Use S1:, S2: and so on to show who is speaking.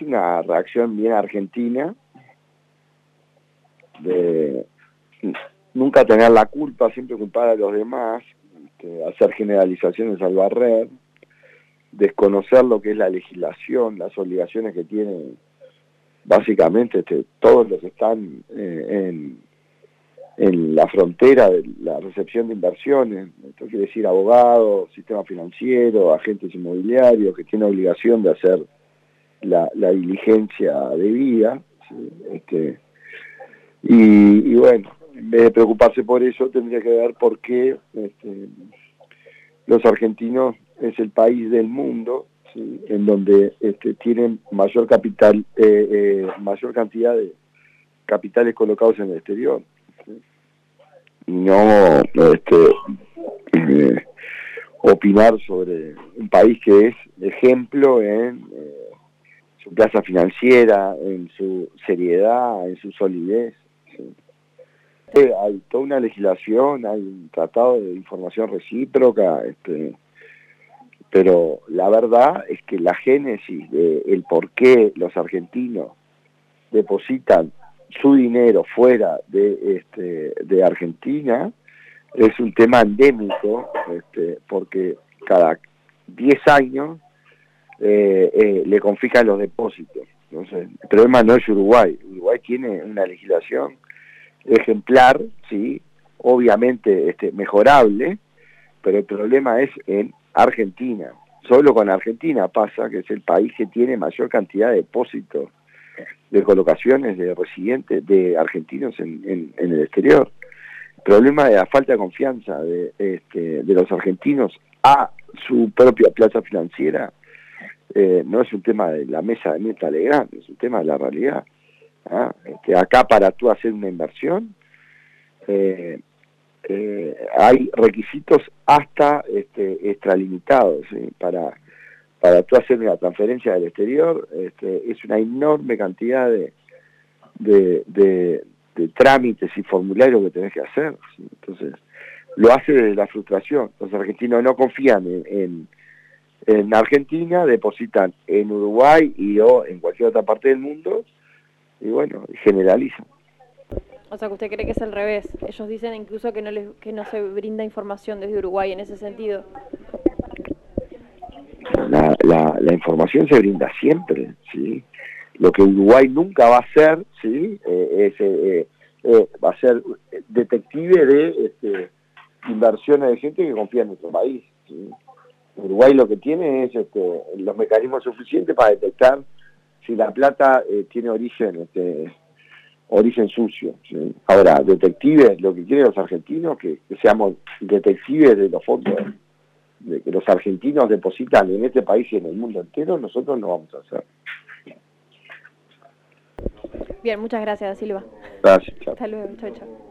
S1: una reacción bien argentina de nunca tener la culpa, siempre culpar a los demás, hacer generalizaciones al barrer, desconocer lo que es la legislación, las obligaciones que tienen básicamente todos los que están en la frontera de la recepción de inversiones. Esto quiere decir abogados, sistema financiero, agentes inmobiliarios que tienen obligación de hacer la diligencia debida, ¿sí? Y bueno, en vez de preocuparse por eso, tendría que ver por qué los argentinos es el país del mundo, ¿sí?, en donde tienen mayor capital, mayor cantidad de capitales colocados en el exterior, ¿sí? Y no opinar sobre un país que es ejemplo en su plaza financiera, en su seriedad, en su solidez, ¿sí? Hay toda una legislación, hay un tratado de información recíproca, pero la verdad es que la génesis de el por qué los argentinos depositan su dinero fuera de Argentina es un tema endémico, porque cada 10 años le confiscan los depósitos. Entonces, el problema no es Uruguay. Uruguay tiene una legislación ejemplar, sí, obviamente mejorable, pero el problema es en Argentina. Solo con Argentina pasa que es el país que tiene mayor cantidad de depósitos, de colocaciones de residentes, de argentinos en el exterior. El problema de la falta de confianza de los argentinos a su propia plaza financiera no es un tema de la mesa de Mirta Legrand, es un tema de la realidad. ¿Ah? Acá para tú hacer una inversión hay requisitos hasta extralimitados, ¿sí? Para tú hacer una transferencia del exterior es una enorme cantidad de trámites y formularios que tenés que hacer, ¿sí? Entonces lo hace desde la frustración. Los argentinos no confían en Argentina, depositan en Uruguay o en cualquier otra parte del mundo y bueno, generalizan.
S2: O sea, que usted cree que es al revés. Ellos dicen incluso que no se brinda información desde Uruguay en ese sentido.
S1: La información se brinda siempre, ¿sí? Lo que Uruguay nunca va a hacer, ¿sí? Va a ser detective de inversiones de gente que confía en nuestro país, ¿sí? Uruguay lo que tiene es los mecanismos suficientes para detectar si la plata tiene origen sucio, ¿sí? Ahora, detectives, lo que quieren los argentinos, que seamos detectives de los fondos de que los argentinos depositan en este país y en el mundo entero, nosotros no vamos a hacer.
S2: Bien, muchas gracias, Silva.
S1: Gracias, chao.
S2: Hasta luego, chao, chao.